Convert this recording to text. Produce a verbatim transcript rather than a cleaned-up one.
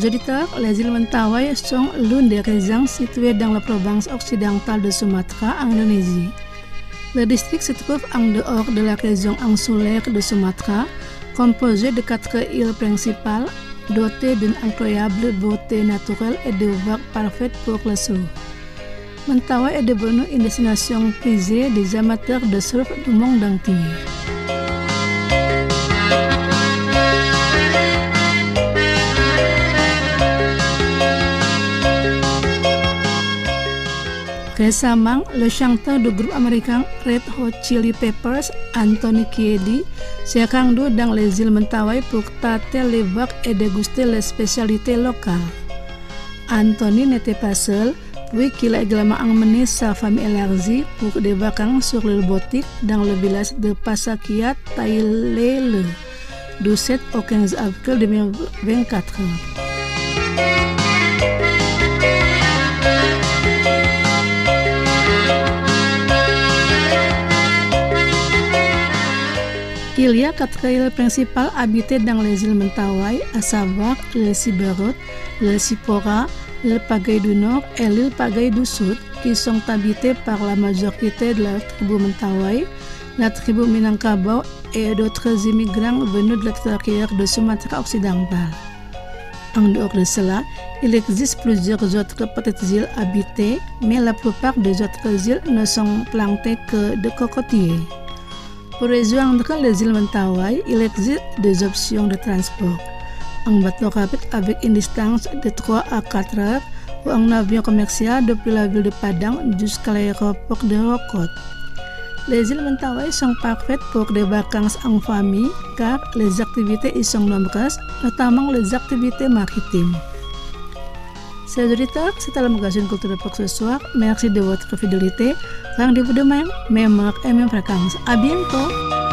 Chers auditeurs, les îles Mentawai sont l'une des régions situées dans la province occidentale de Sumatra, en Indonésie. Le district se trouve en dehors de la région insulaire de Sumatra, composée de quatre îles principales, dotées d'une incroyable beauté naturelle et de vagues parfaites pour le surf. Mentawai est devenue une destination prisée des amateurs de surf du monde entier. Récemment, le chanteur du groupe américain Red Hot Chili Peppers, Anthony Kiedis, s'est rendu dans les îles Mentawai pour tâter les vagues et déguster les spécialités locales. Anthony n'était pas seul, puisqu'il a également emmené sa famille élargie pour des vacances sur l'île Botik dans le village de Pasakiat, Tailele, du sept au quinze avril deux mille vingt-quatre. Il y a quatre îles principales habitées dans les îles Mentawai, à savoir l'île Siberut, l'île Sipora, l'île Pagay du Nord et l'île Pagay du Sud, qui sont habitées par la majorité de la tribu Mentawai, la tribu Minangkabau et d'autres immigrants venus de l'extérieur de Sumatra occidental. En dehors de cela, il existe plusieurs autres petites îles habitées, mais la plupart des autres îles ne sont plantées que de cocotiers. Pour rejoindre les îles Mentawai, il existe des options de transport. Un bateau rapide avec une distance de trois à quatre heures ou un avion commercial depuis la ville de Padang jusqu'à l'aéroport de Rokot. Les îles Mentawai sont parfaites pour des vacances en famille car les activités y sont nombreuses, notamment les activités maritimes. Chers auditeurs, c'était le magazine Culture pour ce soir. Merci de votre fidélité. Rendez-vous demain, même heure et même fréquence. À bientôt!